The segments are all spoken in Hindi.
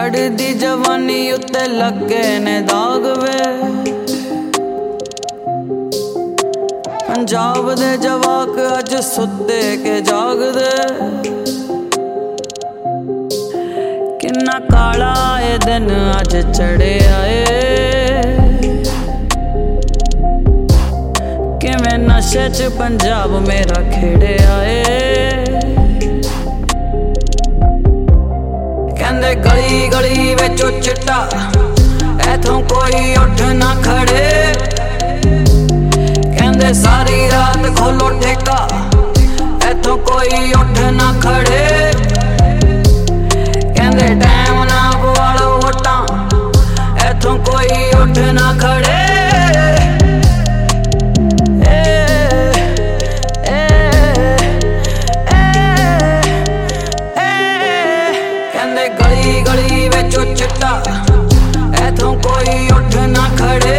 चढ़दी जवानी उत्ते लगे ने दाग वे। पंजाब दे जवाक अज सुते के जागदे, किन्ना काला ए दिन अज चढ़े आए। किवें नशे च पंजाब मेरा खेड़े आए। कहंदे गली गली विचों चिट्टा इथों कोई उठ ना खड़े। कहंदे सारी रात खोलो ठेका इथों कोई उठ ना खड़े। कहंदे टाइम ना पवालो वोटां इथों कोई उठ ना खड़े। गली गली विचों चिट्टा इथों कोई उठ ना खड़े।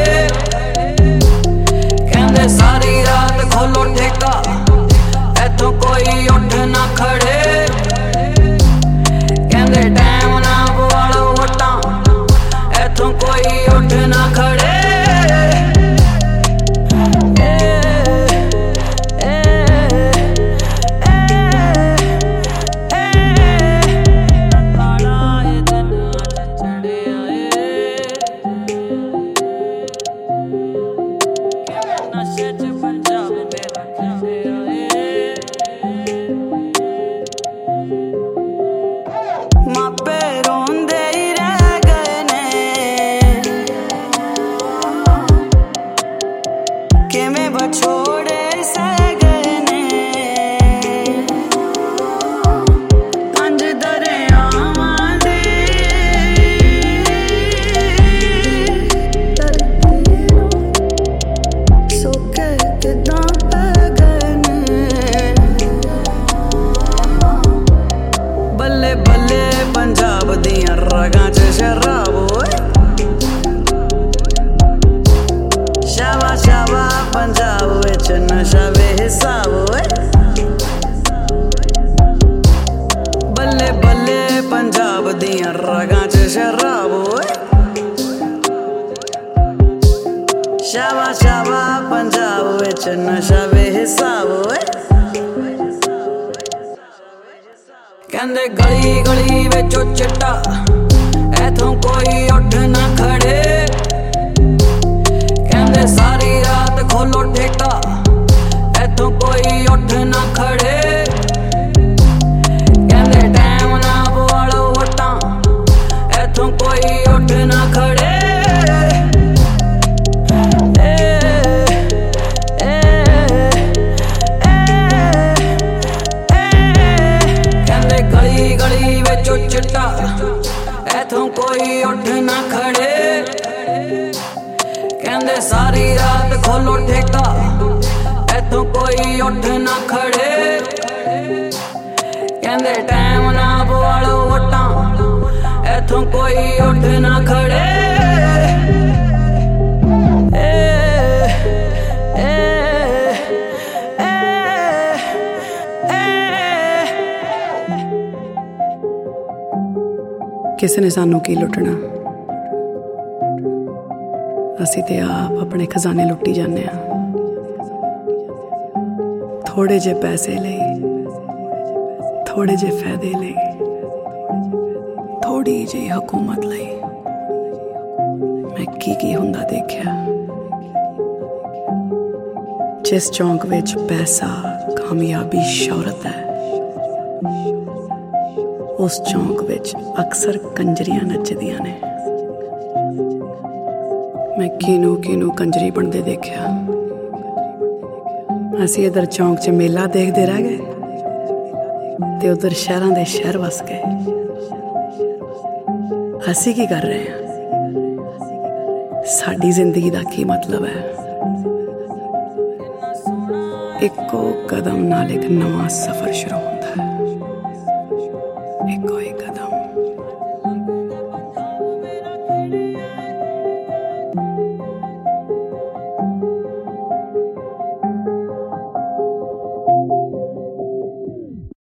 कहंदे सारी रात खोलो ठेका इथों कोई उठ ना खड़े। कहंदे टाइम ना पवालो वोटां इथों कोई उठ ना खड़े। मापे रोंदे ही रह गए ने, किवें बछोड़े सह गए ने। कंज दरियावां दी सोके किदां पै गए ने। बल्ले बल्ले पंजाब दियां रगां च शराब ओए। शाबा शाबा पंजाब विच नशा बेहिसाब ओए। बल्ले बल्ले पंजाब दियां रगां च शराब ओए। शाबा शाबा पंजाब विच नशा बेहिसाब ओए। कहंदे गली गली विचों चिट्टा इथों कोई उठ ना खड़े। कहंदे सारी रात खोलो ठेका इथों कोई उठ ना खड़े। कहंदे टाइम ना पवालो वोटां इथों कोई उठ ना खड़े। गली गली विचों चिट्टा इथों कोई उठ ना खड़े। कहंदे सारी रात खोलो ठेका इथों कोई उठ ना खड़े। कहंदे टाइम ना पवालो वोटां इथों कोई उठ ना खड़े। किसी ने सानू की लुटना, असी ते आप अपने खजाने लुट्टी जाने। थोड़े जे पैसे लई, थोड़े जे फायदे लई, थोड़ी जी हुकूमत लई मैं की हुंदा देखिया। जिस चौंक विच पैसा कामयाबी शौहरत है, उस चौंक विच अक्सर कंजरियां नचदियां ने। मैं किनू किनू कंजरी बनदे देखिया। असी इधर चौंक च मेला देखदे रह गए ते उधर शहरां दे शहर वस गए। असी की कर रहे हैं? साडी जिंदगी दा की मतलब है? इक्को कदम नाल एक नवां सफर शुरू।